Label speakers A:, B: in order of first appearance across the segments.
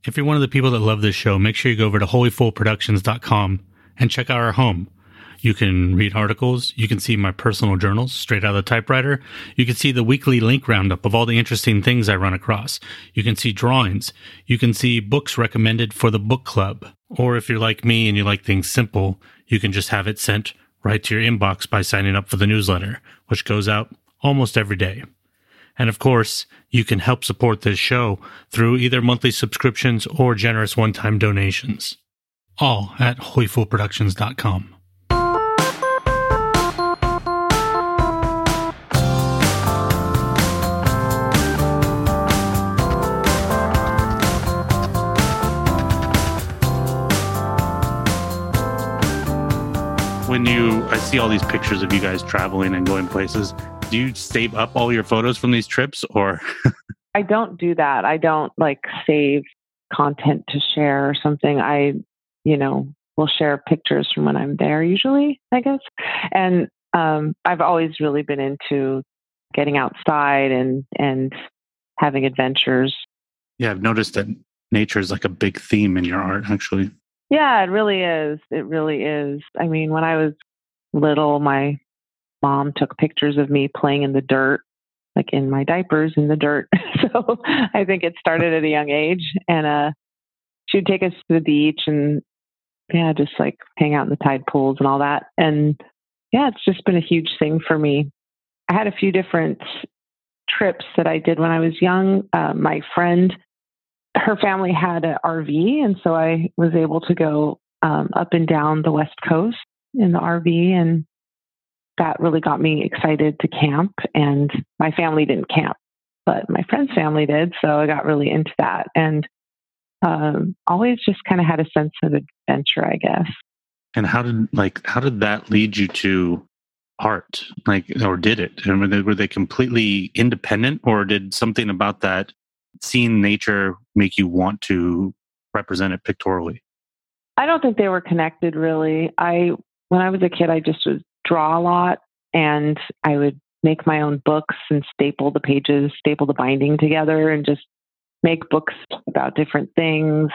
A: If you're one of the people that love this show, make sure you go over to holyfoolproductions.com and check out our home. You can read articles. You can see my personal journals straight out of the typewriter. You can see the weekly link roundup of all the interesting things I run across. You can see drawings. You can see books recommended for the book club. Or if you're like me and you like things simple, you can just have it sent right to your inbox by signing up for the newsletter, which goes out almost every day. And of course, you can help support this show through either monthly subscriptions or generous one-time donations. All at holyfoolproductions.com. I see all these pictures of you guys traveling and going places. Do you save up all your photos from these trips, or?
B: I don't do that. I don't save content to share or something. I, will share pictures from when I'm there usually, I guess. And I've always really been into getting outside and having adventures.
A: Yeah, I've noticed that nature is like a big theme in your art, actually.
B: Yeah, it really is. It really is. I mean, when I was little, my mom took pictures of me playing in the dirt, like in my diapers in the dirt. So I think it started at a young age. And she would take us to the beach and, just hang out in the tide pools and all that. And it's just been a huge thing for me. I had a few different trips that I did when I was young. My friend, her family had an RV, and so I was able to go up and down the West Coast in the RV, and that really got me excited to camp. And my family didn't camp, but my friend's family did, so I got really into that, and always just kind of had a sense of adventure, I guess.
A: And how did that lead you to art? Or did it? And were they completely independent, or did something about that seeing nature make you want to represent it pictorially?
B: I don't think they were connected, really. When I was a kid, I just would draw a lot, and I would make my own books and staple the pages, staple the binding together, and just make books about different things,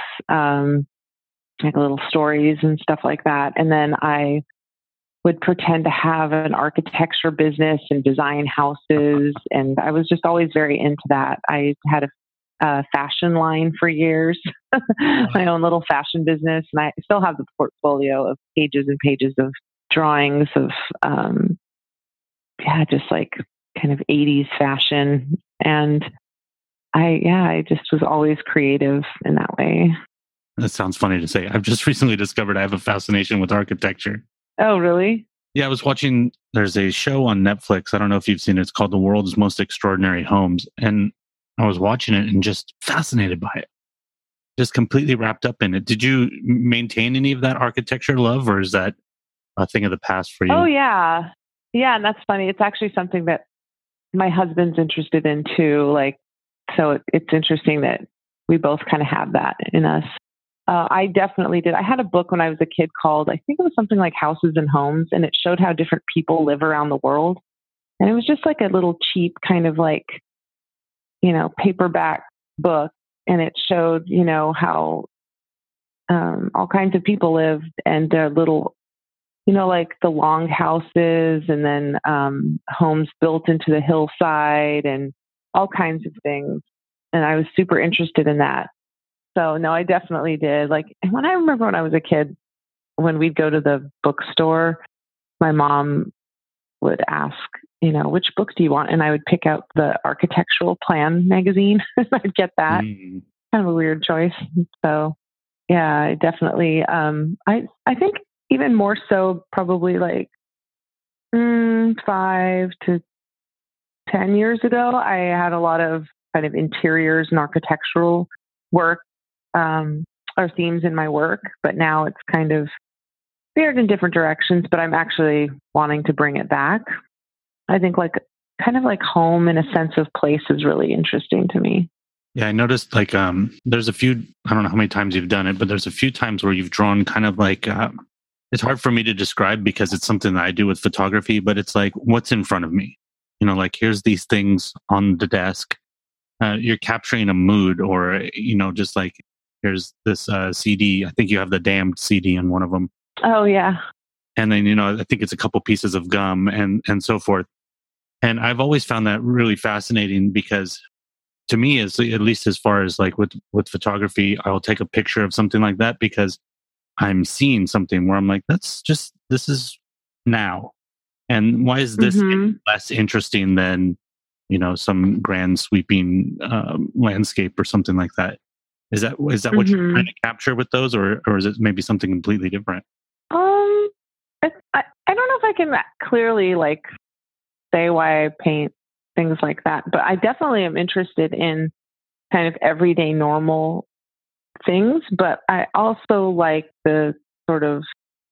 B: like little stories and stuff like that. And then I would pretend to have an architecture business and design houses. And I was just always very into that. I had a fashion line for years, my own little fashion business. And I still have the portfolio of pages and pages of drawings of, just kind of 80s fashion. And I just was always creative in that way.
A: That sounds funny to say. I've just recently discovered I have a fascination with architecture.
B: Oh, really?
A: Yeah, I was watching, there's a show on Netflix. I don't know if you've seen it. It's called The World's Most Extraordinary Homes. And I was watching it and just fascinated by it. Just completely wrapped up in it. Did you maintain any of that architecture love, or is that a thing of the past for you?
B: Oh, yeah. Yeah, and that's funny. It's actually something that my husband's interested in too. So it's interesting that we both kind of have that in us. I definitely did. I had a book when I was a kid called, I think it was something like Houses and Homes, and it showed how different people live around the world. And it was just like a little cheap kind of paperback book. And it showed, how all kinds of people lived, and their little, like the long houses, and then homes built into the hillside and all kinds of things. And I was super interested in that. So no, I definitely did. And I remember when I was a kid, when we'd go to the bookstore, my mom would ask, which book do you want? And I would pick out the Architectural Plan magazine. I'd get that. Kind of a weird choice. So yeah, I definitely, I think even more so probably 5 to 10 years ago, I had a lot of kind of interiors and architectural work, or themes in my work, but now it's kind of veered in different directions, but I'm actually wanting to bring it back. I think kind of home in a sense of place is really interesting to me.
A: Yeah, I noticed there's a few, I don't know how many times you've done it, but there's a few times where you've drawn kind of it's hard for me to describe because it's something that I do with photography, but it's what's in front of me. Here's these things on the desk. You're capturing a mood, or, just here's this CD. I think you have the Damned CD in one of them.
B: Oh yeah.
A: And then, I think it's a couple pieces of gum and so forth. And I've always found that really fascinating because to me, is at least as far as like with photography, I'll take a picture of something like that because I'm seeing something where I'm like, this is now. And why is this less interesting than, some grand sweeping landscape or something like that? Is that what you're trying to capture with those, or is it maybe something completely different?
B: I don't know if I can clearly like say why I paint things like that, but I definitely am interested in kind of everyday normal things. But I also like the sort of,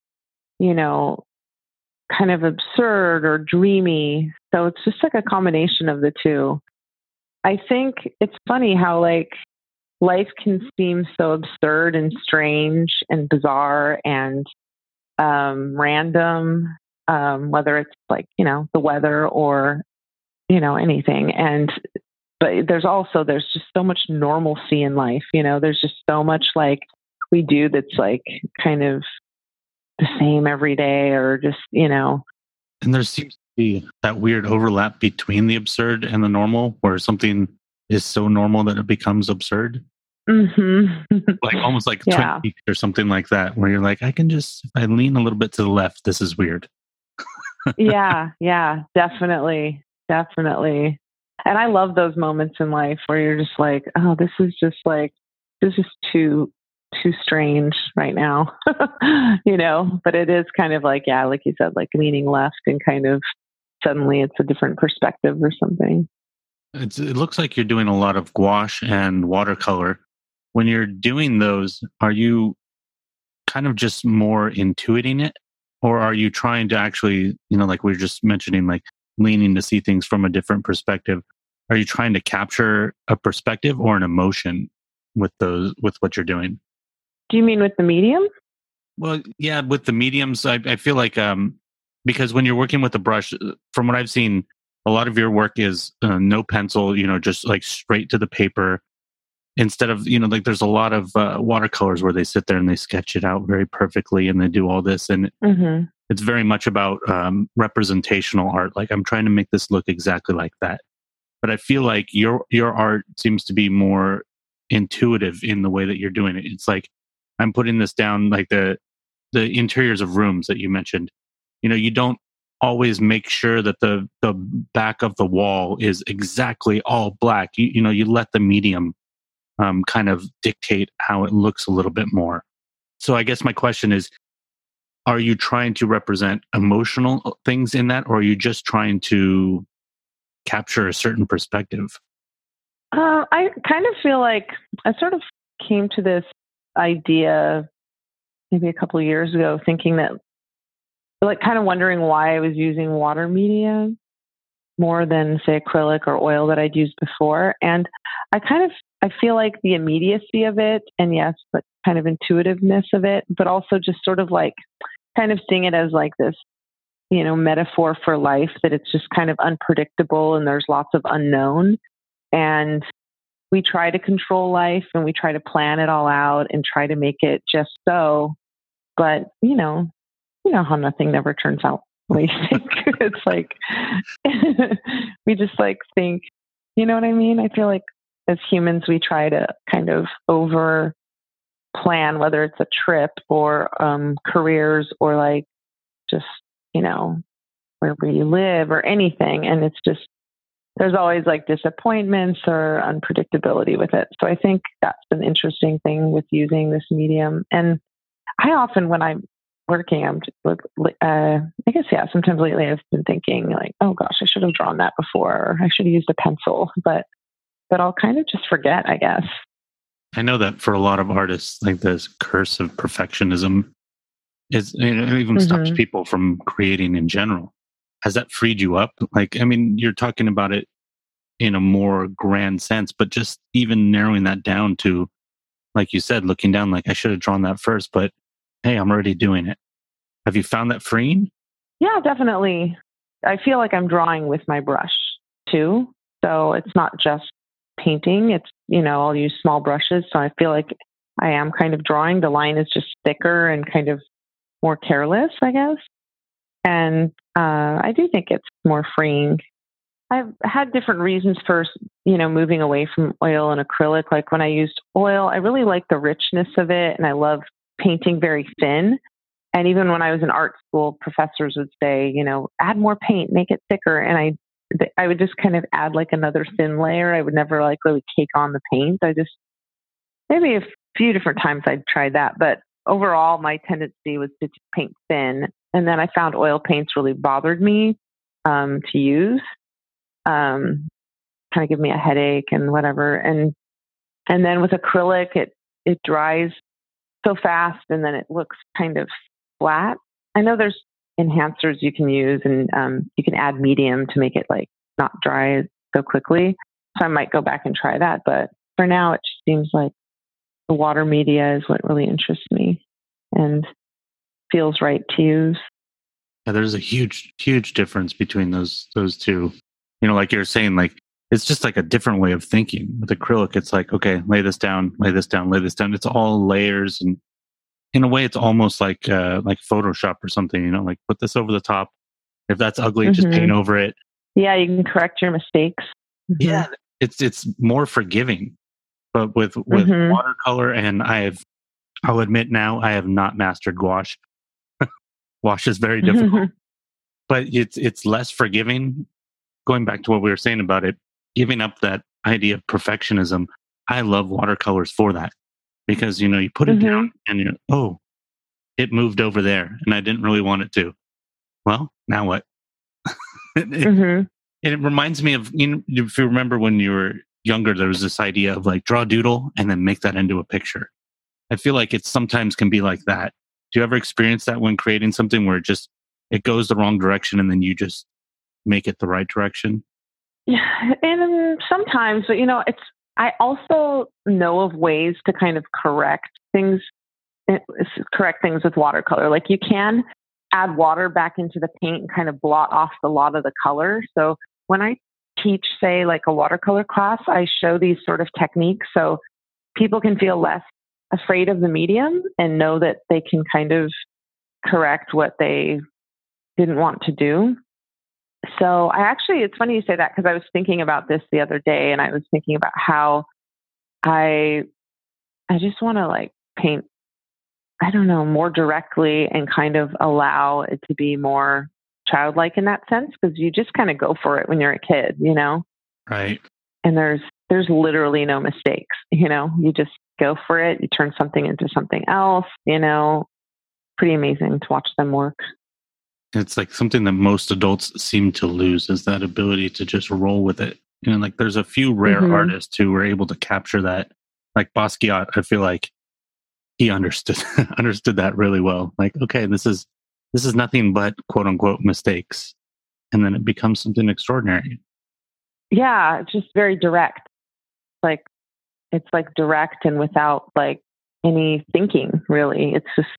B: kind of absurd or dreamy. So it's just like a combination of the two. I think it's funny how like life can seem so absurd and strange and bizarre and random, whether it's like, the weather or, anything. But there's just so much normalcy in life. There's just so much like we do that's like kind of the same every day or just,
A: And there seems to be that weird overlap between the absurd and the normal where something is so normal that it becomes absurd. Like almost like Twin Peaks or something like that, where you're like, if I lean a little bit to the left, this is weird.
B: Yeah, definitely. And I love those moments in life where you're just like, oh, this is too strange right now, but it is kind of like, like you said, like leaning left and kind of suddenly it's a different perspective or something.
A: It looks like you're doing a lot of gouache and watercolor. When you're doing those, are you kind of just more intuiting it? Or are you trying to actually, like we were just mentioning, like leaning to see things from a different perspective? Are you trying to capture a perspective or an emotion with what you're doing?
B: Do you mean with the medium?
A: Well, yeah, with the mediums, I feel like because when you're working with a brush, from what I've seen, a lot of your work is no pencil, just like straight to the paper. Instead of, like there's a lot of watercolors where they sit there and they sketch it out very perfectly and they do all this. And it's very much about representational art. Like I'm trying to make this look exactly like that. But I feel like your art seems to be more intuitive in the way that you're doing it. It's like I'm putting this down, like the interiors of rooms that you mentioned. You don't always make sure that the back of the wall is exactly all black. You let the medium kind of dictate how it looks a little bit more. So I guess my question is, are you trying to represent emotional things in that, or are you just trying to capture a certain perspective?
B: I kind of feel like I sort of came to this idea maybe a couple of years ago, thinking that, like, kind of wondering why I was using water media more than, say, acrylic or oil that I'd used before. And I feel like the immediacy of it, and yes, but kind of intuitiveness of it, but also just sort of like kind of seeing it as like this, metaphor for life, that it's just kind of unpredictable and there's lots of unknown. And we try to control life and we try to plan it all out and try to make it just so. But, you know how nothing never turns out the way you think. It's like, we just like think, you know what I mean? I feel like as humans, we try to kind of over plan, whether it's a trip or careers or like just, wherever you live or anything. And it's just, there's always like disappointments or unpredictability with it. So I think that's an interesting thing with using this medium. And I often, when I'm working, sometimes lately I've been thinking like, oh gosh, I should have drawn that before, or I should have used a pencil, but I'll kind of just forget, I guess.
A: I know that for a lot of artists, like this curse of perfectionism is, it even stops people from creating in general. Has that freed you up? Like, I mean, you're talking about it in a more grand sense, but just even narrowing that down to, like you said, looking down, like I should have drawn that first, but hey, I'm already doing it. Have you found that freeing?
B: Yeah, definitely. I feel like I'm drawing with my brush too. So it's not just painting. It's, I'll use small brushes. So I feel like I am kind of drawing. The line is just thicker and kind of more careless, I guess. And I do think it's more freeing. I've had different reasons for, moving away from oil and acrylic. Like when I used oil, I really like the richness of it, and I love painting very thin. And even when I was in art school, professors would say, add more paint, make it thicker. And I would just kind of add like another thin layer. I would never like really cake on the paint. Maybe a few different times I'd tried that, but overall my tendency was to paint thin. And then I found oil paints really bothered me to use, kind of give me a headache and whatever. And then with acrylic, it dries so fast, and then it looks kind of flat. I know there's enhancers you can use, and you can add medium to make it like not dry so quickly. So I might go back and try that. But for now, it just seems like the water media is what really interests me and feels right to use.
A: Yeah, there's a huge, huge difference between those two. Like you're saying, like it's just like a different way of thinking. With acrylic, it's like, okay, lay this down, lay this down, lay this down. It's all layers, and in a way, it's almost like Photoshop or something. Like put this over the top. If that's ugly, just paint over it.
B: Yeah, you can correct your mistakes. Mm-hmm.
A: Yeah, it's more forgiving. But with watercolor, and I'll admit now, I have not mastered gouache. Gouache is very difficult, but it's less forgiving. Going back to what we were saying about it, giving up that idea of perfectionism. I love watercolors for that, because you put it down and it moved over there, and I didn't really want it to. Well, now what? It reminds me of, if you remember when you were younger, there was this idea of like draw a doodle and then make that into a picture. I feel like it sometimes can be like that. Do you ever experience that when creating something where it goes the wrong direction and then you just make it the right direction?
B: Yeah, and sometimes, but I also know of ways to kind of correct things with watercolor. Like you can add water back into the paint and kind of blot off a lot of the color. So when I teach, say, like a watercolor class, I show these sort of techniques so people can feel less afraid of the medium and know that they can kind of correct what they didn't want to do. So it's funny you say that, because I was thinking about this the other day, and I was thinking about how I just want to like paint, I don't know, more directly and kind of allow it to be more childlike in that sense, because you just kind of go for it when you're a kid,
A: Right.
B: And there's literally no mistakes, you just go for it. You turn something into something else, pretty amazing to watch them work.
A: It's like something that most adults seem to lose, is that ability to just roll with it. Like there's a few rare artists who were able to capture that. Like Basquiat, I feel like he understood that really well. Like, okay, this is nothing but quote unquote mistakes, and then it becomes something extraordinary.
B: Yeah, it's just very direct. It's like direct and without like any thinking, really. It's just,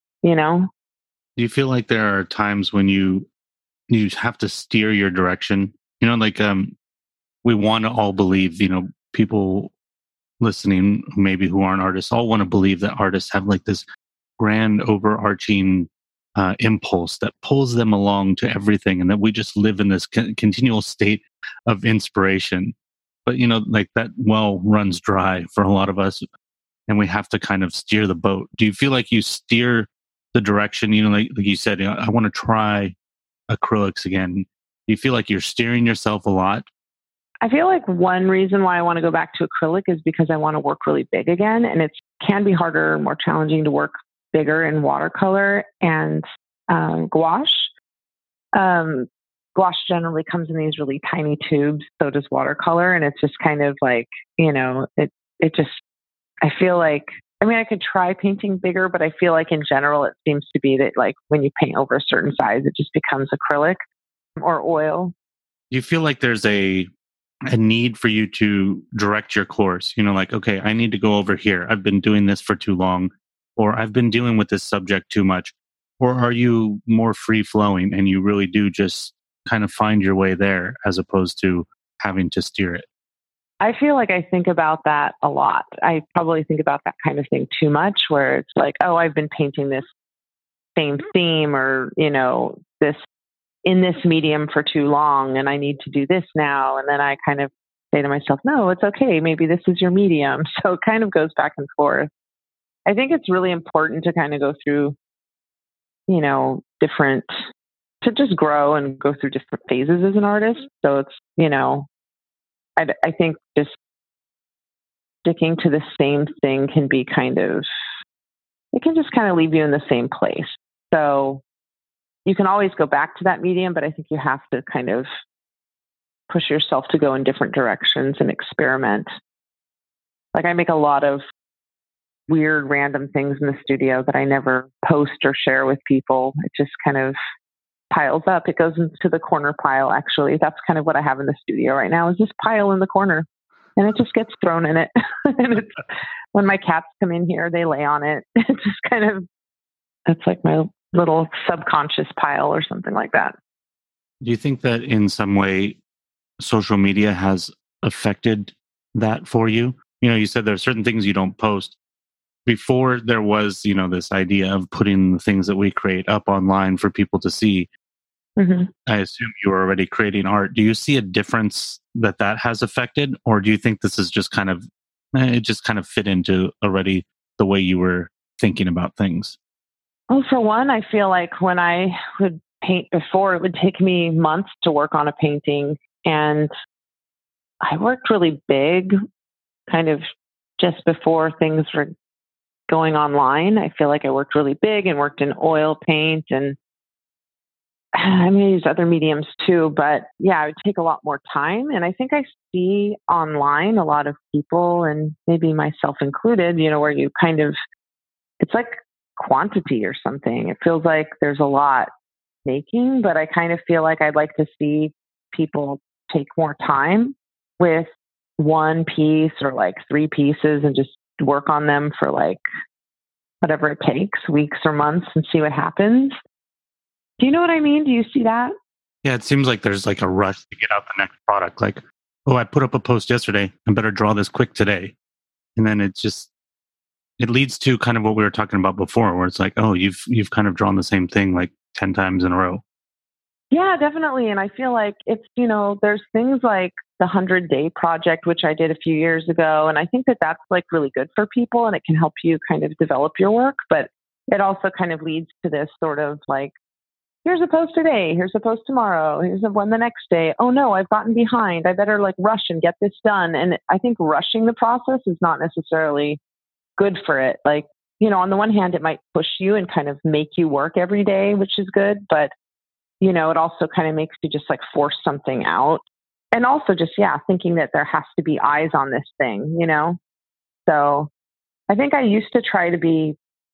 A: Do you feel like there are times when you have to steer your direction? Like we want to all believe, people listening maybe who aren't artists all want to believe that artists have like this grand overarching impulse that pulls them along to everything, and that we just live in this continual state of inspiration. But like that well runs dry for a lot of us, and we have to kind of steer the boat. Do you feel like you steer the direction? Like you said, I want to try acrylics again. Do you feel like you're steering yourself a lot?
B: I feel like one reason why I want to go back to acrylic is because I want to work really big again. And it can be harder, more challenging to work bigger in watercolor and gouache. Gouache generally comes in these really tiny tubes. So does watercolor. And it's just kind of like, I feel like, I could try painting bigger, but I feel like in general, it seems to be that like when you paint over a certain size, it just becomes acrylic or oil.
A: Do you feel like there's a need for you to direct your course? Like, okay, I need to go over here. I've been doing this for too long, or I've been dealing with this subject too much. Or are you more free flowing and you really do just kind of find your way there as opposed to having to steer it?
B: I feel like I think about that a lot. I probably think about that kind of thing too much, where it's like, oh, I've been painting this same theme or, this in this medium for too long and I need to do this now. And then I kind of say to myself, no, it's okay. Maybe this is your medium. So it kind of goes back and forth. I think it's really important to kind of go through, different, to just grow and go through different phases as an artist. So it's, I think just sticking to the same thing can be it can just kind of leave you in the same place. So you can always go back to that medium, but I think you have to kind of push yourself to go in different directions and experiment. Like I make a lot of weird, random things in the studio that I never post or share with people. It just kind of piles up. It goes into the corner pile, actually. That's kind of what I have in the studio right now, is this pile in the corner. And it just gets thrown in it. And when my cats come in here, they lay on it. It's just it's like my little subconscious pile or something like that.
C: Do you think that in some way social media has affected that for you? You said there are certain things you don't post. Before there was, this idea of putting the things that we create up online for people to see. Mm-hmm. I assume you were already creating art. Do you see a difference that has affected? Or do you think this is just it just kind of fit into already the way you were thinking about things?
B: Well, for one, I feel like when I would paint before, it would take me months to work on a painting. And I worked really big, kind of just before things were going online. I feel like I worked really big and worked in oil paint, and I mean, I use other mediums too, but yeah, it would take a lot more time. And I think I see online a lot of people, and maybe myself included, where you it's like quantity or something. It feels like there's a lot making, but I kind of feel like I'd like to see people take more time with one piece or like 3 pieces and just work on them for like whatever it takes, weeks or months, and see what happens. Do you know what I mean? Do you see that?
C: Yeah, it seems like there's like a rush to get out the next product. Like, oh, I put up a post yesterday. I better draw this quick today. And then it leads to kind of what we were talking about before, where it's like, oh, you've kind of drawn the same thing like 10 times in a row.
B: Yeah, definitely. And I feel like it's, there's things like the 100-day project, which I did a few years ago. And I think that that's like really good for people and it can help you kind of develop your work. But it also kind of leads to this sort of like, here's a post today, here's a post tomorrow, here's one the next day. Oh no, I've gotten behind. I better like rush and get this done. And I think rushing the process is not necessarily good for it. Like, on the one hand, it might push you and kind of make you work every day, which is good. But, it also kind of makes you just like force something out. And also just, thinking that there has to be eyes on this thing, So I think I used to try to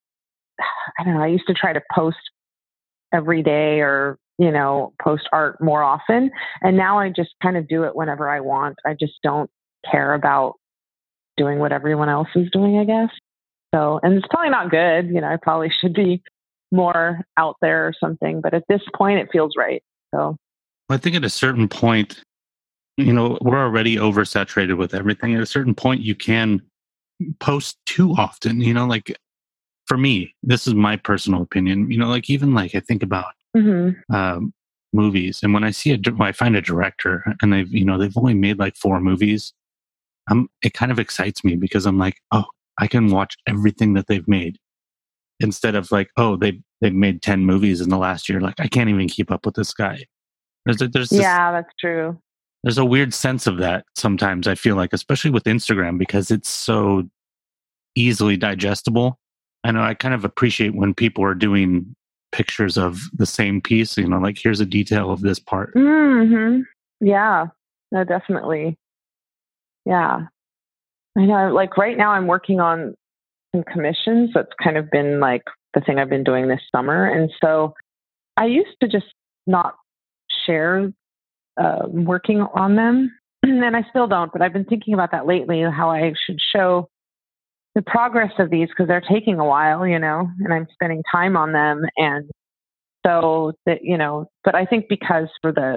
B: post every day or, post art more often. And now I just kind of do it whenever I want. I just don't care about doing what everyone else is doing, I guess. So, and it's probably not good. I probably should be more out there or something, but at this point it feels right. So
C: I think at a certain point, we're already oversaturated with everything. At a certain point, you can post too often, like for me, this is my personal opinion, like even like I think about movies, and when I I find a director and they've only made like 4 movies, it kind of excites me because I'm like, oh, I can watch everything that they've made instead of like, oh, they've made 10 movies in the last year. Like I can't even keep up with this guy.
B: That's true.
C: There's a weird sense of that sometimes, I feel like, especially with Instagram, because it's so easily digestible. I know I kind of appreciate when people are doing pictures of the same piece, like here's a detail of this part.
B: Mm-hmm. Yeah, no, definitely. Yeah. I know, like right now I'm working on some commissions. That's kind of been like the thing I've been doing this summer. And so I used to just not share working on them. And I still don't, but I've been thinking about that lately, how I should show the progress of these because they're taking a while, and I'm spending time on them. And so that, but I think because for the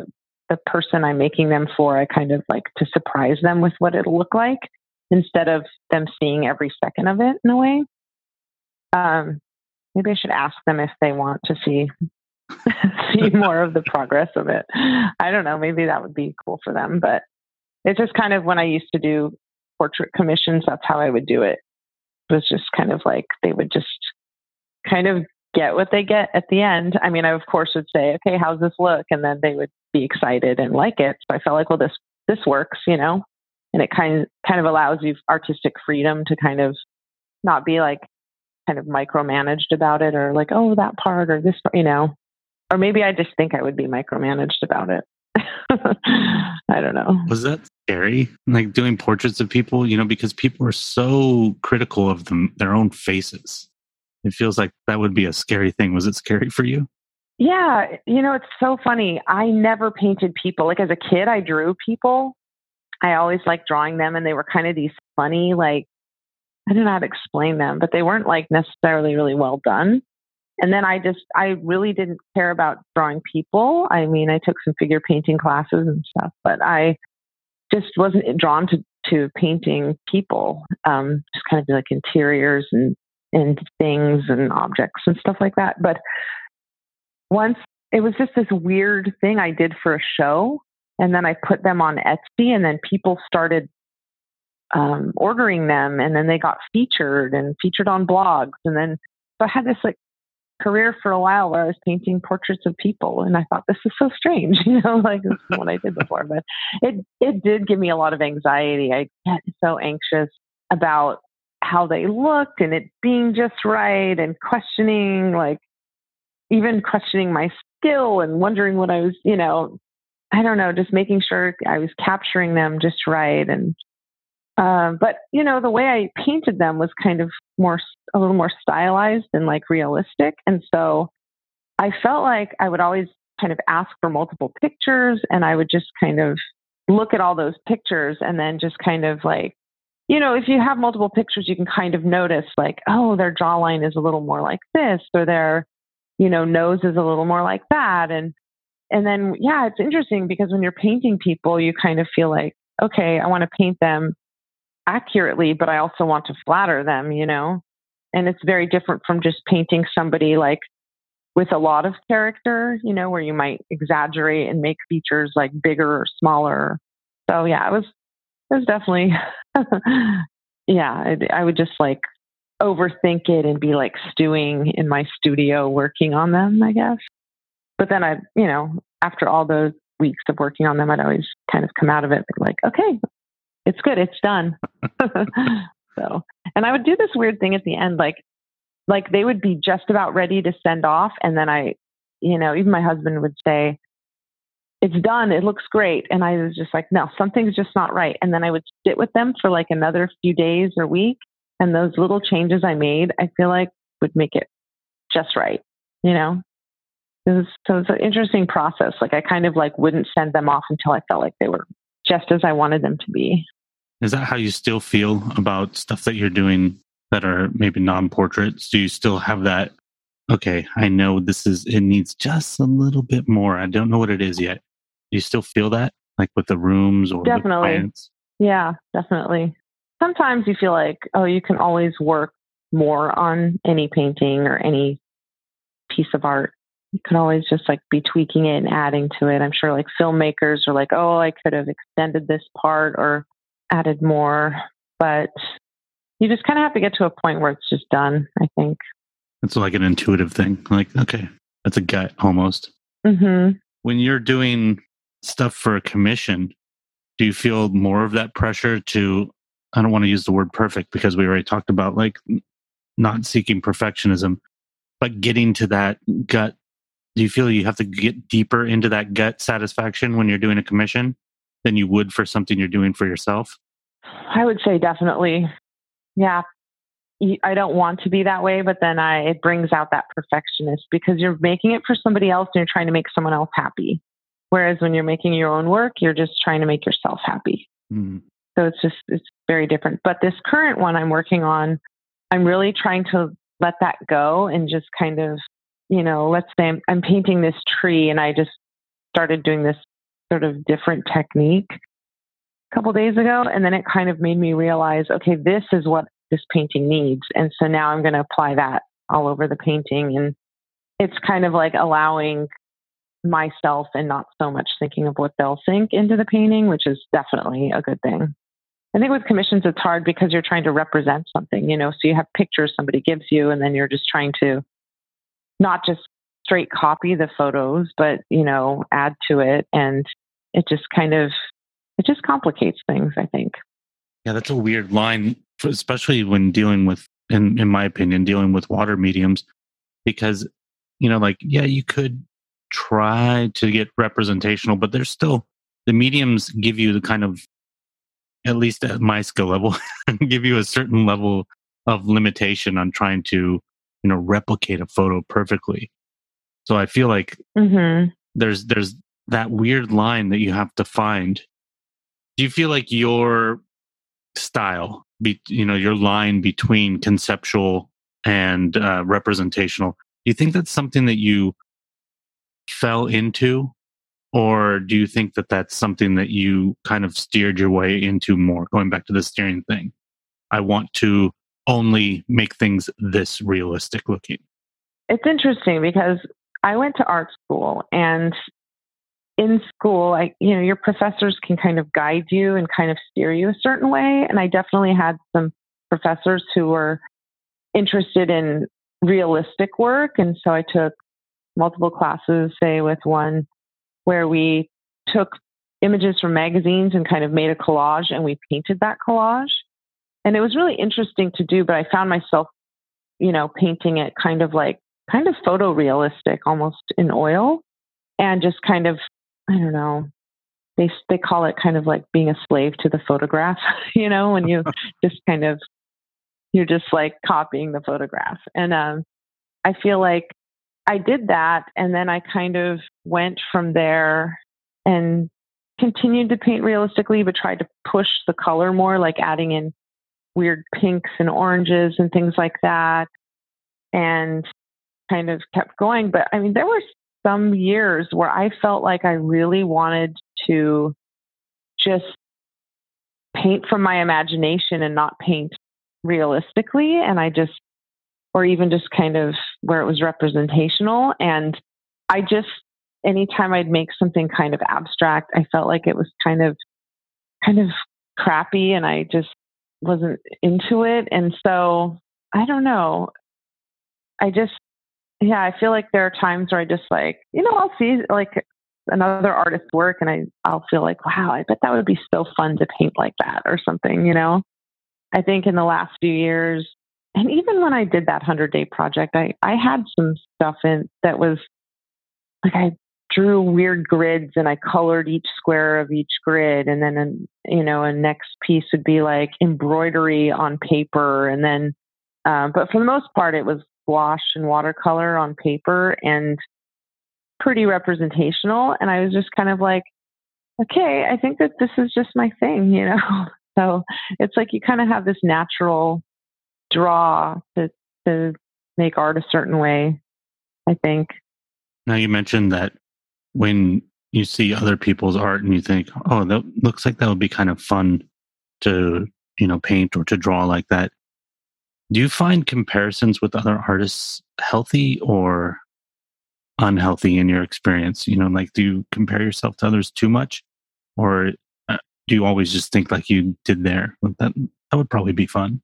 B: the person I'm making them for, I kind of like to surprise them with what it'll look like instead of them seeing every second of it in a way. Maybe I should ask them if they want to see more of the progress of it. I don't know. Maybe that would be cool for them. But it's just kind of when I used to do portrait commissions, that's how I would do it. It was just kind of like they would just kind of get what they get at the end. I mean, I of course would say, okay, how's this look? And then they would be excited and like it. So I felt like, well, this works, you know, and it kind of allows you artistic freedom to kind of not be like kind of micromanaged about it or like, oh, that part or this part, you know, or maybe I just think I would be micromanaged about it. I don't know.
C: Was that scary? Like doing portraits of people, you know, because people are so critical of their own faces. It feels like that would be a scary thing. Was it scary for you?
B: Yeah. You know, it's so funny. I never painted people. Like as a kid, I drew people. I always liked drawing them, and they were kind of these funny, like, I don't know how to explain them, but they weren't like necessarily really well done. And then I really didn't care about drawing people. I mean, I took some figure painting classes and stuff, but I just wasn't drawn to painting people, just kind of like interiors and things and objects and stuff like that. But once it was just this weird thing I did for a show, and then I put them on Etsy, and then people started ordering them, and then they got featured on blogs. And then so I had this like career for a while where I was painting portraits of people, and I thought, this is so strange, you know, like this is what I did before. But it did give me a lot of anxiety. I get so anxious about how they looked and it being just right, and even questioning my skill and wondering what I was, you know, I don't know, just making sure I was capturing them just right. And but you know, the way I painted them was kind of a little more stylized and like realistic. And so I felt like I would always kind of ask for multiple pictures, and I would just kind of look at all those pictures and then just kind of like, you know, if you have multiple pictures, you can kind of notice like, oh, their jawline is a little more like this, or their, you know, nose is a little more like that. And then, yeah, it's interesting because when you're painting people, you kind of feel like, okay, I want to paint them accurately, but I also want to flatter them, you know? And it's very different from just painting somebody like with a lot of character, you know, where you might exaggerate and make features like bigger or smaller. So yeah, it was definitely, yeah, I would just like overthink it and be like stewing in my studio working on them, I guess. But then you know, after all those weeks of working on them, I'd always kind of come out of it like, okay, it's good, it's done. So, and I would do this weird thing at the end, like they would be just about ready to send off. And then you know, even my husband would say, it's done, it looks great. And I was just like, no, something's just not right. And then I would sit with them for like another few days or week. And those little changes I made, I feel like would make it just right. You know, so it's an interesting process. Like I kind of like wouldn't send them off until I felt like they were just as I wanted them to be.
C: Is that how you still feel about stuff that you're doing that are maybe non-portraits? Do you still have that, okay, I know it needs just a little bit more. I don't know what it is yet. Do you still feel that, like with the rooms or
B: definitely.
C: With clients?
B: Yeah, definitely. Sometimes you feel like, oh, you can always work more on any painting or any piece of art. You can always just like be tweaking it and adding to it. I'm sure like filmmakers are like, oh, I could have extended this part or added more, but you just kind of have to get to a point where it's just done, I think.
C: It's like an intuitive thing. Like, okay, that's a gut almost.
B: Mm-hmm.
C: When you're doing stuff for a commission, do you feel more of that pressure to, I don't want to use the word perfect because we already talked about like not seeking perfectionism, but getting to that gut? Do you feel you have to get deeper into that gut satisfaction when you're doing a commission than you would for something you're doing for yourself?
B: I would say definitely. Yeah. I don't want to be that way, but then it brings out that perfectionist because you're making it for somebody else and you're trying to make someone else happy. Whereas when you're making your own work, you're just trying to make yourself happy.
C: Mm.
B: So it's very different. But this current one I'm working on, I'm really trying to let that go and just kind of, you know, let's say I'm painting this tree and I just started doing this sort of different technique a couple days ago. And then it kind of made me realize, okay, this is what this painting needs. And so now I'm going to apply that all over the painting. And it's kind of like allowing myself and not so much thinking of what they'll think into the painting, which is definitely a good thing. I think with commissions, it's hard because you're trying to represent something, so you have pictures somebody gives you, and then you're just trying to not just straight copy the photos, but, add to it. And it just complicates things, I think.
C: Yeah, that's a weird line, especially when dealing with, in my opinion, dealing with water mediums, because, you could try to get representational, but there's still, the mediums give you the kind of, at least at my skill level, give you a certain level of limitation on trying to, replicate a photo perfectly. So I feel like there's that weird line that you have to find. Do you feel like your style, your line between conceptual and representational, do you think that's something that you fell into? Or do you think that that's something that you kind of steered your way into more, going back to the steering thing? I want to only make things this realistic looking.
B: It's interesting because I went to art school, and in school, your professors can kind of guide you and kind of steer you a certain way. And I definitely had some professors who were interested in realistic work. And so I took multiple classes, say with one where we took images from magazines and kind of made a collage, and we painted that collage. And it was really interesting to do, but I found myself, painting it kind of photorealistic, almost in oil, and just kind of, I don't know, they call it kind of like being a slave to the photograph, when you just kind of, you're just like copying the photograph. And I feel like I did that, and then I kind of went from there and continued to paint realistically, but tried to push the color more, like adding in weird pinks and oranges and things like that, and kind of kept going. But I mean, there were some years where I felt like I really wanted to just paint from my imagination and not paint realistically. And or even just kind of where it was representational. And anytime I'd make something kind of abstract, I felt like it was kind of crappy, and I just wasn't into it. And so I don't know. I feel like there are times where I just like, I'll see like another artist's work, and I'll feel like, wow, I bet that would be so fun to paint like that or something, I think in the last few years, and even when I did that 100-day project, I had some stuff in that was like, I drew weird grids and I colored each square of each grid. And then, a next piece would be like embroidery on paper. And then, but for the most part, it was gouache and watercolor on paper and pretty representational. And I was just kind of like, okay, I think that this is just my thing, So it's like you kind of have this natural draw to make art a certain way, I think.
C: Now, you mentioned that when you see other people's art and you think, oh, that looks like that would be kind of fun to, paint or to draw like that. Do you find comparisons with other artists healthy or unhealthy in your experience? Do you compare yourself to others too much? Or do you always just think like you did there? That would probably be fun.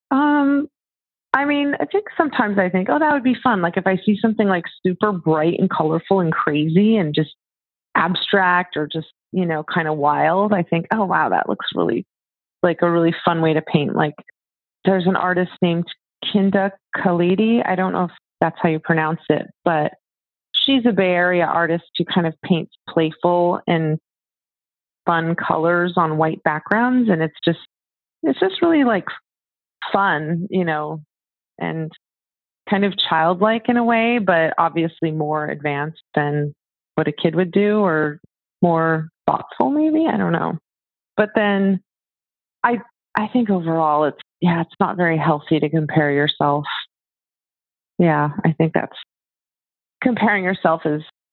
B: I mean, I think sometimes I think, oh, that would be fun. Like if I see something like super bright and colorful and crazy and just abstract or just, kind of wild, I think, oh, wow, that looks really like a really fun way to paint. Like there's an artist named Kinda Khalidi. I don't know if that's how you pronounce it, but she's a Bay Area artist who kind of paints playful and fun colors on white backgrounds. And it's just really like fun, and kind of childlike in a way, but obviously more advanced than what a kid would do, or more thoughtful maybe. I don't know. But then I think overall it's not very healthy to compare yourself. Yeah, I think comparing yourself is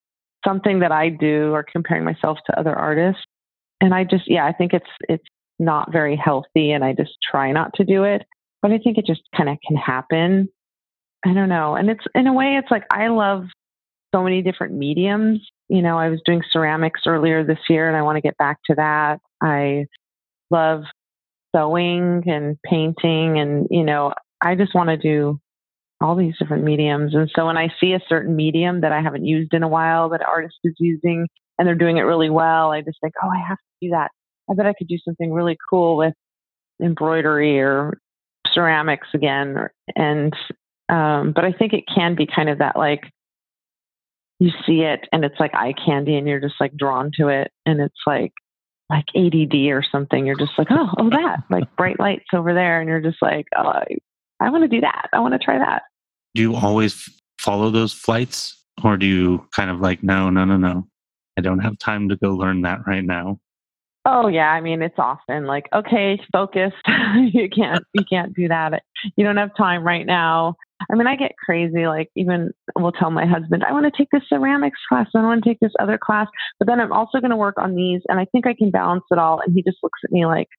B: something that I do, or comparing myself to other artists. And I just, I think it's not very healthy, and I just try not to do it. But I think it just kind of can happen. I don't know. And it's, in a way, it's like, I love so many different mediums. I was doing ceramics earlier this year, and I want to get back to that. I love sewing and painting, and, I just want to do all these different mediums. And so when I see a certain medium that I haven't used in a while, that an artist is using, and they're doing it really well, I just think, oh, I have to do that. I bet I could do something really cool with embroidery or ceramics again. But I think it can be kind of that, like, you see it and it's like eye candy, and you're just like drawn to it. And it's like ADD or something. You're just like, oh, that, like bright lights over there. And you're just like, oh, I want to do that. I want to try that.
C: Do you always follow those flights, or do you kind of like, no, I don't have time to go learn that right now?
B: Oh yeah. I mean, it's often like, okay, focus. you can't do that. You don't have time right now. I mean, I get crazy. Like, even will tell my husband, I want to take this ceramics class. I want to take this other class, but then I'm also going to work on these. And I think I can balance it all. And he just looks at me like,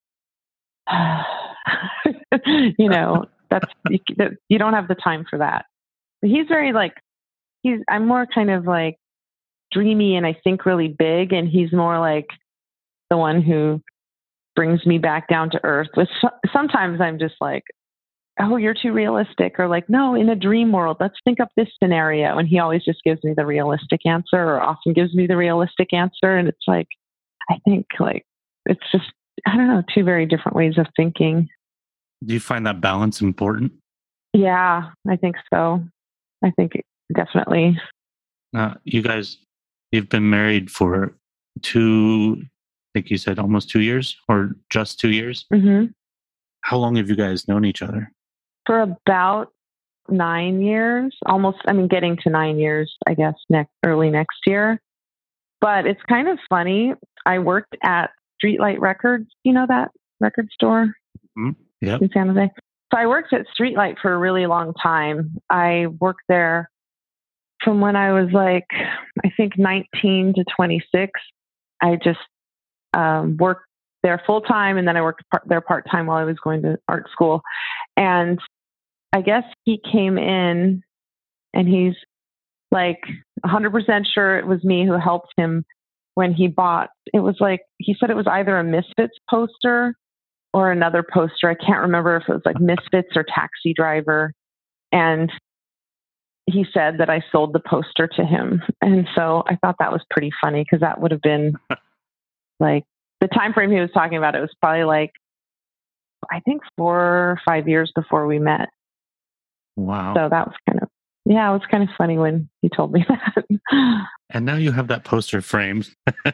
B: that's, you don't have the time for that. But he's very like, I'm more kind of like dreamy, and I think really big. And he's more like the one who brings me back down to earth. With sometimes I'm just like, oh, you're too realistic, or like, no, in a dream world, let's think up this scenario. And he always just gives me the realistic answer, or often gives me the realistic answer. And it's like, I think like, it's just, I don't know, two very different ways of thinking.
C: Do you find that balance important?
B: Yeah, I think so. I think definitely.
C: You guys, you've been married for I think you said almost 2 years, or just 2 years?
B: Mm-hmm.
C: How long have you guys known each other?
B: For about 9 years, almost, getting to 9 years, I guess, early next year. But it's kind of funny. I worked at Streetlight Records. You know that record store?
C: Mm-hmm. Yep.
B: In San Jose. So I worked at Streetlight for a really long time. I worked there from when I was like, I think 19 to 26. I just worked there full time, and then I worked there part time while I was going to art school. And I guess he came in, and he's like 100% sure it was me who helped him when he bought. It was like, he said it was either a Misfits poster or another poster. I can't remember if it was like Misfits or Taxi Driver. And he said that I sold the poster to him. And so I thought that was pretty funny, because that would have been like, the time frame he was talking about, it was probably like, I think 4 or 5 years before we met.
C: Wow.
B: So that was it was kind of funny when he told me that.
C: And now you have that poster framed.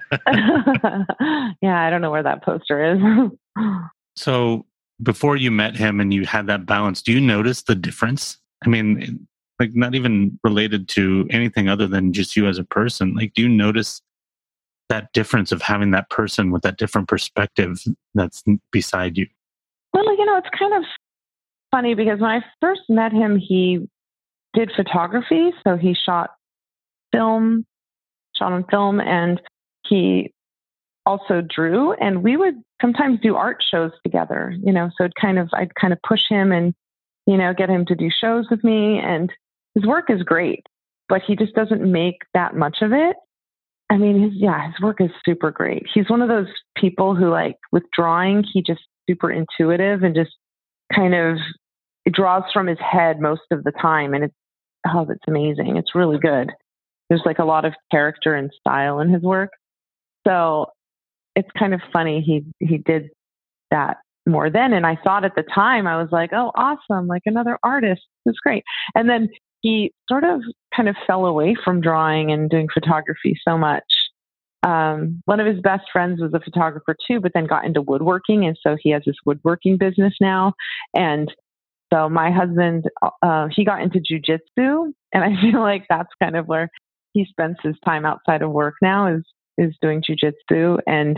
B: Yeah, I don't know where that poster is.
C: So before you met him and you had that balance, do you notice the difference? I mean, like, not even related to anything other than just you as a person. Like, do you notice that difference of having that person with that different perspective that's beside you?
B: Well, it's kind of funny, because when I first met him, he did photography. So he shot on film, and he also drew, and we would sometimes do art shows together, so I'd kind of push him and, get him to do shows with me. And his work is great, but he just doesn't make that much of it. I mean, his work is super great. He's one of those people who, like, with drawing, he just super intuitive and just kind of draws from his head most of the time. And it's amazing. It's really good. There's like a lot of character and style in his work. So it's kind of funny. He did that more then. And I thought at the time, I was like, oh, awesome. Like, another artist. It's great. And then he sort of kind of fell away from drawing and doing photography so much. One of his best friends was a photographer too, but then got into woodworking. And so he has this woodworking business now. And so my husband, he got into jujitsu, and I feel like that's kind of where he spends his time outside of work now, is doing jujitsu. And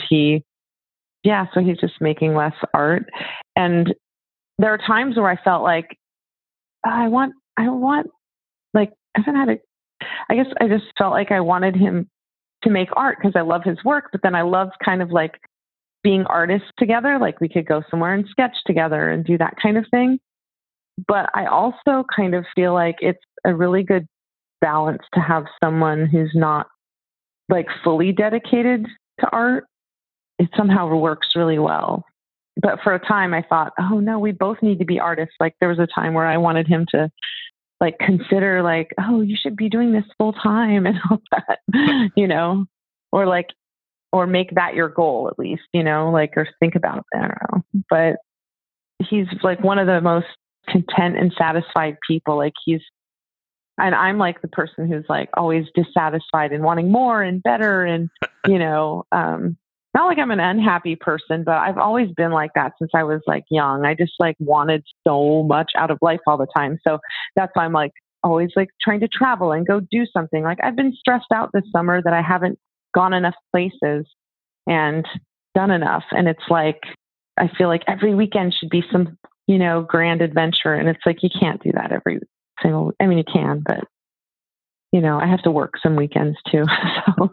B: so he's just making less art. And there are times where I felt like, I want, like, I guess I just felt like I wanted him to make art because I love his work, but then I love kind of like being artists together. Like we could go somewhere and sketch together and do that kind of thing. But I also kind of feel like it's a really good balance to have someone who's not like fully dedicated to art. It somehow works really well. But for a time I thought, oh no, we both need to be artists. Like there was a time where I wanted him to like consider like, oh, you should be doing this full time and all that, you know, or like, or make that your goal at least, you know, like, or think about it. I don't know. But he's like one of the most content and satisfied people. Like and I'm like the person who's like always dissatisfied and wanting more and better. And, you know, not like I'm an unhappy person, but I've always been like that since I was like young. I just like wanted so much out of life all the time. So that's why I'm like always like trying to travel and go do something. Like I've been stressed out this summer that I haven't gone enough places and done enough. And it's like, I feel like every weekend should be some, you know, grand adventure. And it's like, you can't do that every single, I mean, you can, but you know, I have to work some weekends too. So.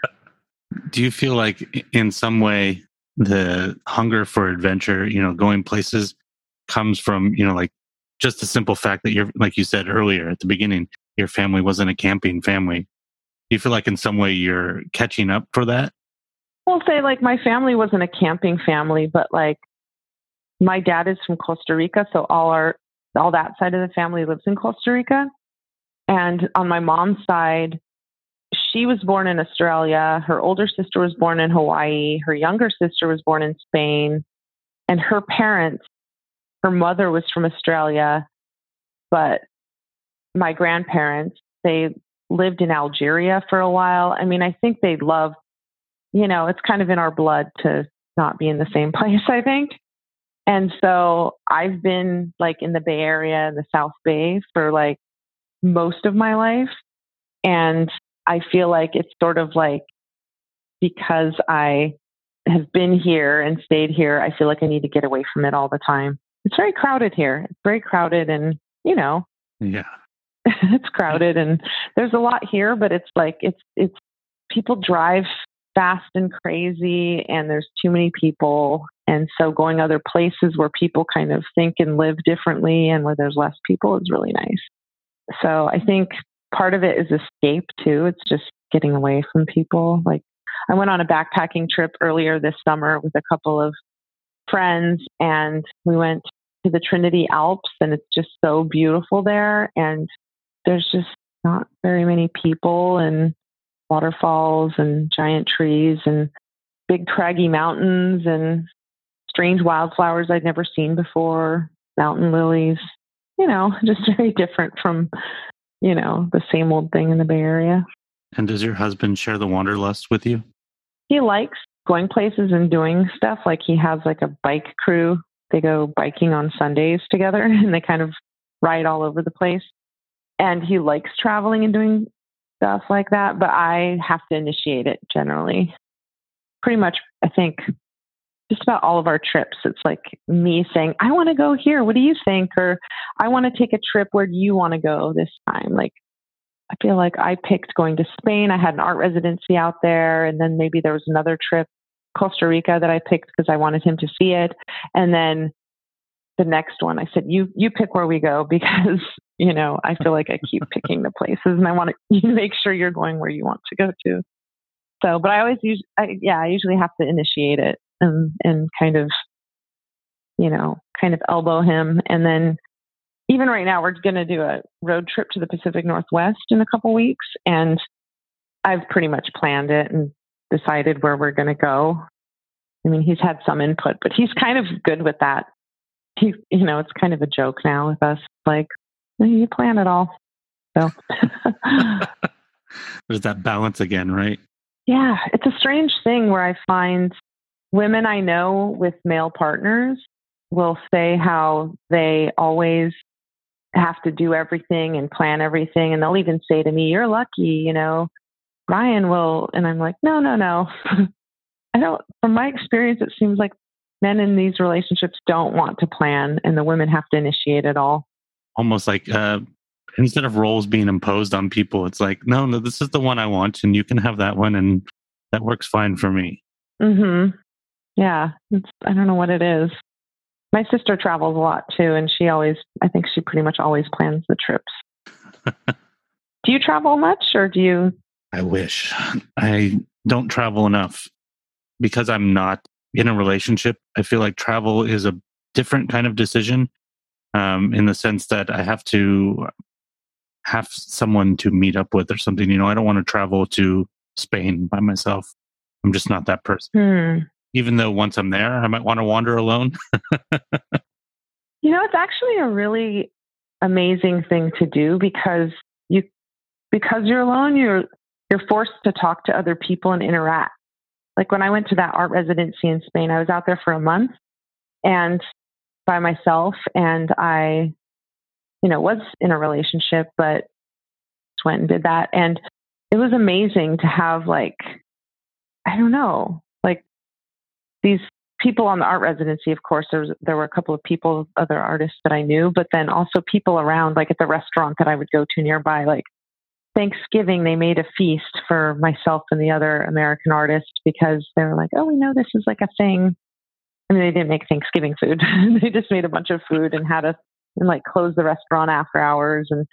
C: Do you feel like in some way the hunger for adventure, you know, going places comes from, you know, like just the simple fact that you're, like you said earlier at the beginning, your family wasn't a camping family. Do you feel like in some way you're catching up for that?
B: I'll say like my family wasn't a camping family, but like my dad is from Costa Rica. So all that side of the family lives in Costa Rica. And on my mom's side, she was born in Australia. Her older sister was born in Hawaii. Her younger sister was born in Spain. And her parents, her mother was from Australia, but my grandparents, they lived in Algeria for a while. I mean, I think they love, you know, it's kind of in our blood to not be in the same place, I think. And so I've been like in the Bay Area, in the South Bay for like most of my life. And I feel like it's sort of like, because I have been here and stayed here, I feel like I need to get away from it all the time. It's very crowded here. It's very crowded and, you know,
C: yeah,
B: it's crowded and there's a lot here, but it's like, it's people drive fast and crazy and there's too many people. And so going other places where people kind of think and live differently and where there's less people is really nice. So I think part of it is escape too. It's just getting away from people. Like I went on a backpacking trip earlier this summer with a couple of friends and we went to the Trinity Alps and it's just so beautiful there. And there's just not very many people and waterfalls and giant trees and big craggy mountains and strange wildflowers I'd never seen before, mountain lilies, you know, just very different from, you know, the same old thing in the Bay Area.
C: And does your husband share the wanderlust with you?
B: He likes going places and doing stuff. Like he has like a bike crew. They go biking on Sundays together and they kind of ride all over the place. And he likes traveling and doing stuff like that, but I have to initiate it generally. Pretty much, I think, just about all of our trips, it's like me saying, I want to go here. What do you think? Or I want to take a trip. Where do you want to go this time? Like, I feel like I picked going to Spain. I had an art residency out there. And then maybe there was another trip, Costa Rica, that I picked because I wanted him to see it. And then the next one, I said, you pick where we go because, you know, I feel like I keep picking the places and I want you to make sure you're going where you want to go to. So, but I always I usually have to initiate it and kind of, you know, kind of elbow him. And then even right now, we're going to do a road trip to the Pacific Northwest in a couple weeks. And I've pretty much planned it and decided where we're going to go. I mean, he's had some input, but he's kind of good with that. He, you know, it's kind of a joke now with us. Like, you plan it all. So
C: there's that balance again, right?
B: Yeah. It's a strange thing where I find women I know with male partners will say how they always have to do everything and plan everything. And they'll even say to me, you're lucky, you know, Ryan will. And I'm like, no. I don't, from my experience, it seems like men in these relationships don't want to plan and the women have to initiate it all.
C: Almost like Instead of roles being imposed on people, it's like, no, this is the one I want, and you can have that one, and that works fine for me.
B: Mm-hmm. Yeah. I don't know what it is. My sister travels a lot too, and I think she pretty much always plans the trips. Do you travel much, or do you?
C: I wish. I don't travel enough because I'm not in a relationship. I feel like travel is a different kind of decision, in the sense that I have to have someone to meet up with or something. I don't want to travel to Spain by myself. I'm just not that person. Even though once I'm there, I might want to wander alone.
B: It's actually a really amazing thing to do because you're alone, you're forced to talk to other people and interact. Like when I went to that art residency in Spain, I was out there for a month and by myself, and I, was in a relationship, but just went and did that. And it was amazing to have I don't know, these people on the art residency. Of course, there were a couple of people, other artists that I knew, but then also people around, like at the restaurant that I would go to nearby, Thanksgiving, they made a feast for myself and the other American artists because they were like, oh, we know this is like a thing. I mean, they didn't make Thanksgiving food. They just made a bunch of food and had us close the restaurant after hours. And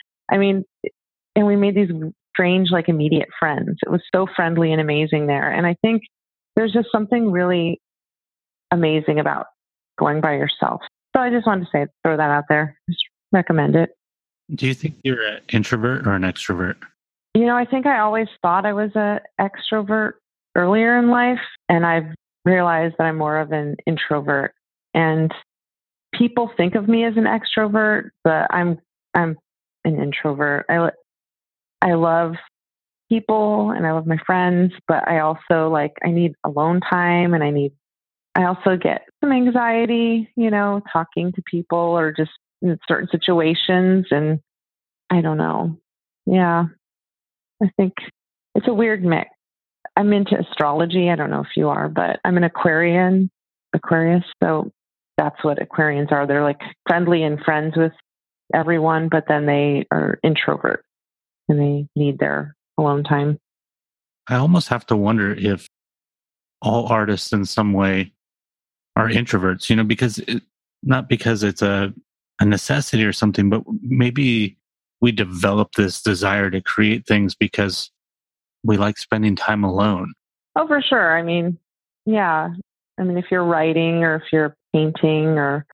B: and we made these strange, immediate friends. It was so friendly and amazing there. And I think there's just something really amazing about going by yourself. So I just wanted to throw that out there. Just recommend it.
C: Do you think you're an introvert or an extrovert?
B: I think I always thought I was an extrovert earlier in life, and I've realized that I'm more of an introvert. And people think of me as an extrovert, but I'm an introvert. I love people and I love my friends, but I also I need alone time, and I also get some anxiety, talking to people or just in certain situations. And I don't know. Yeah. I think it's a weird mix. I'm into astrology. I don't know if you are, but I'm an Aquarius. So that's what Aquarians are. They're friendly and friends with everyone, but then they are introvert and they need their alone time.
C: I almost have to wonder if all artists in some way are introverts, not because it's a necessity or something, but maybe we develop this desire to create things because we like spending time alone.
B: Oh, for sure. Yeah. If you're writing or if you're painting or,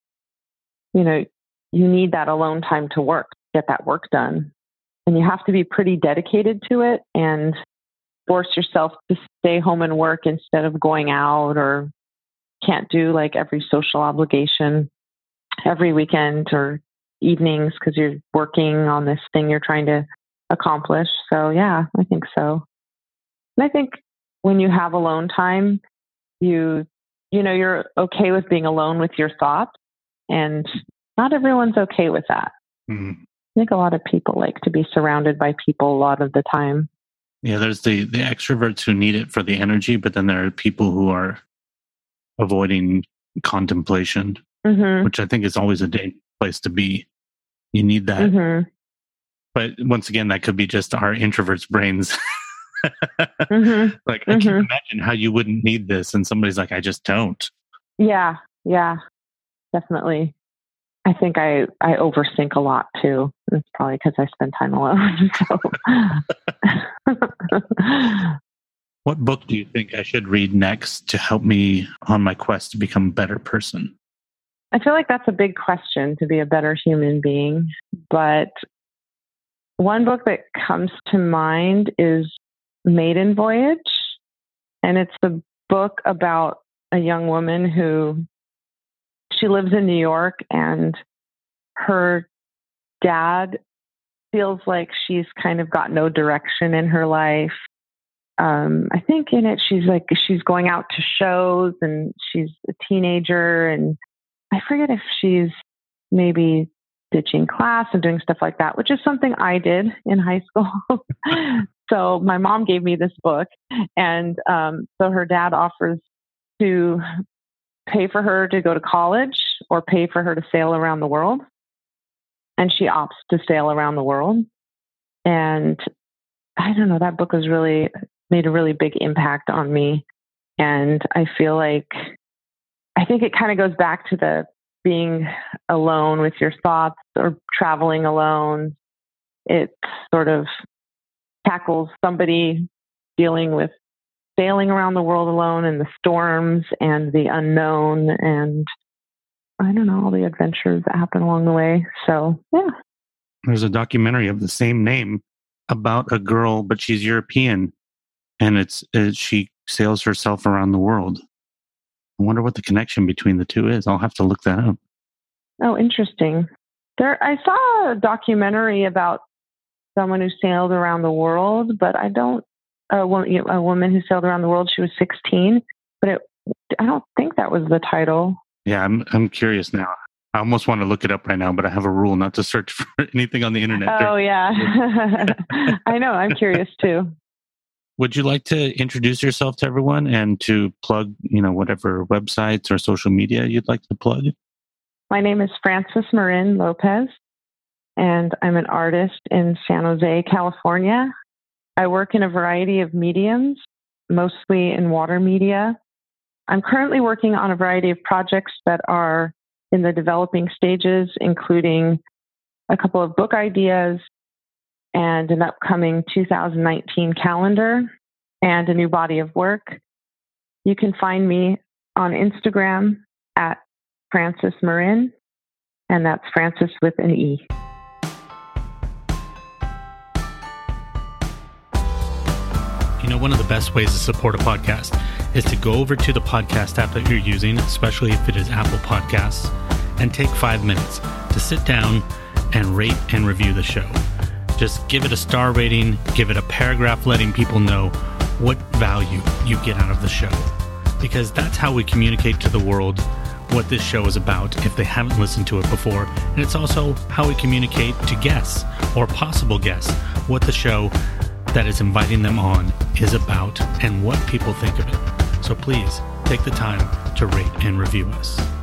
B: you need that alone time to work, get that work done. And you have to be pretty dedicated to it and force yourself to stay home and work instead of going out, or can't do every social obligation every weekend or evenings because you're working on this thing you're trying to accomplish. So yeah, I think so. And I think when you have alone time, you're okay with being alone with your thoughts, and not everyone's okay with that.
C: Mm-hmm.
B: I think a lot of people like to be surrounded by people a lot of the time.
C: Yeah, there's the extroverts who need it for the energy, but then there are people who are avoiding contemplation, which I think is always a dangerous place to be. You need that.
B: Mm-hmm.
C: But once again, that could be just our introverts' brains. I can't imagine how you wouldn't need this. And somebody's like, I just don't.
B: Yeah, definitely. I think I overthink a lot too. It's probably because I spend time alone.
C: What book do you think I should read next to help me on my quest to become a better person?
B: I feel like that's a big question, to be a better human being. But one book that comes to mind is Maiden Voyage. And it's a book about a young woman who she lives in New York, and her dad feels like she's kind of got no direction in her life. I think in it, she's going out to shows and she's a teenager, and I forget if she's maybe ditching class and doing stuff like that, which is something I did in high school. So my mom gave me this book, and so her dad offers to pay for her to go to college or pay for her to sail around the world. and she opts to sail around the world. And I don't know, that book was really made a really big impact on me. And I feel like, I think it kind of goes back to the being alone with your thoughts or traveling alone. It sort of tackles somebody dealing with sailing around the world alone and the storms and the unknown and I don't know, all the adventures that happen along the way. So, yeah.
C: There's a documentary of the same name about a girl, but she's European, and she sails herself around the world. I wonder what the connection between the two is. I'll have to look that up.
B: Oh, interesting. I saw a documentary about someone who sailed around the world, but a woman who sailed around the world. She was 16, but I don't think that was the title.
C: Yeah, I'm curious now. I almost want to look it up right now, but I have a rule not to search for anything on the internet.
B: Oh, yeah. I know. I'm curious too.
C: Would you like to introduce yourself to everyone and to plug, whatever websites or social media you'd like to plug?
B: My name is Frances Marin Lopez, and I'm an artist in San Jose, California. I work in a variety of mediums, mostly in water media. I'm currently working on a variety of projects that are in the developing stages, including a couple of book ideas and an upcoming 2019 calendar and a new body of work. You can find me on Instagram at Frances Marin, and that's Frances with an E.
A: One of the best ways to support a podcast is to go over to the podcast app that you're using, especially if it is Apple Podcasts, and take 5 minutes to sit down and rate and review the show. Just give it a star rating, give it a paragraph letting people know what value you get out of the show. Because that's how we communicate to the world what this show is about if they haven't listened to it before. And it's also how we communicate to guests or possible guests what the show that is inviting them on is about and what people think of it. So please take the time to rate and review us.